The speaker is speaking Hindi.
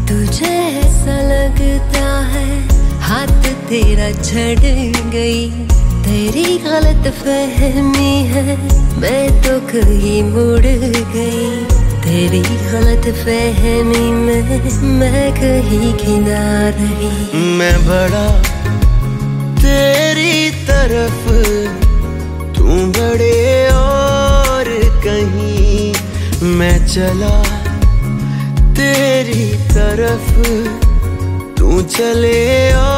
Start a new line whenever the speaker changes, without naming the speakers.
तुझे ऐसा लगता है हाथ तेरा छड़ गई, तेरी गलत फहमी है मैं तो कहीं मुड़ गई, तेरी गलत फहमी में मैं कहीं किना रही।
मैं बड़ा तेरी तरफ, तू बड़े और कहीं, मैं चला तेरी तरफ, तू चले